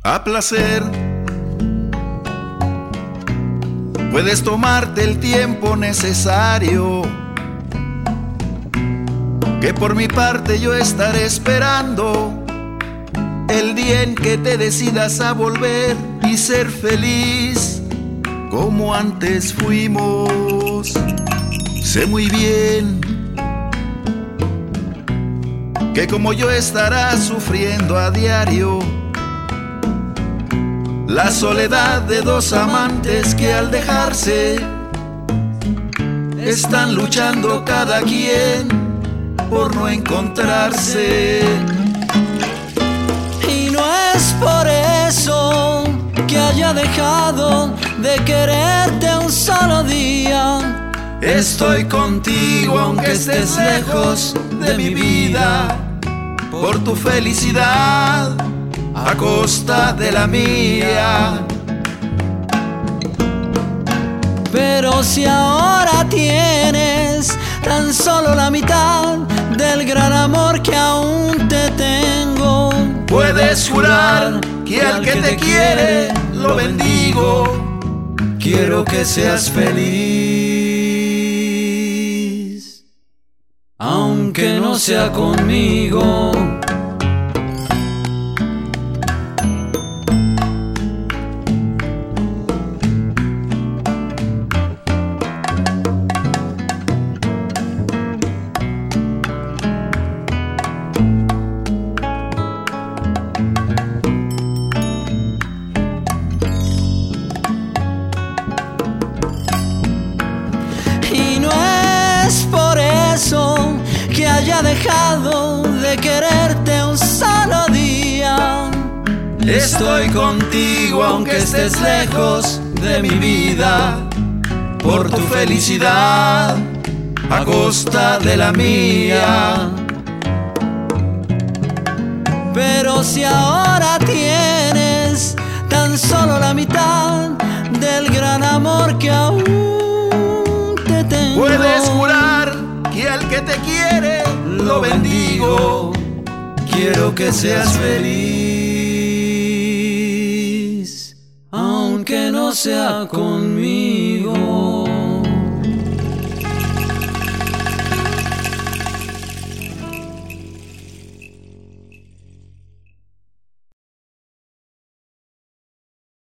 a placer. Puedes tomarte el tiempo necesario, que por mi parte yo estaré esperando el día en que te decidas a volver y ser feliz como antes fuimos. Sé muy bien que como yo estarás sufriendo a diario la soledad de dos amantes que al dejarse están luchando cada quien por no encontrarse. Y no es por eso que haya dejado de quererte un solo día. Estoy contigo aunque estés lejos de mi vida, por tu felicidad a costa de la mía. Pero si ahora tienes tan solo la mitad del gran amor que aún te tengo, puedes jurar que al que te quiere lo bendigo. Quiero que seas feliz, aunque no sea conmigo. Y no es por eso que haya dejado de quererte un solo día. estoy contigo aunque estés lejos de mi vida, por tu felicidad a costa de la mía. Pero si ahora tienes tan solo la mitad del gran amor que aún te tengo, puedes jurar que al que te quiere lo bendigo. Quiero que seas feliz, aunque no sea conmigo.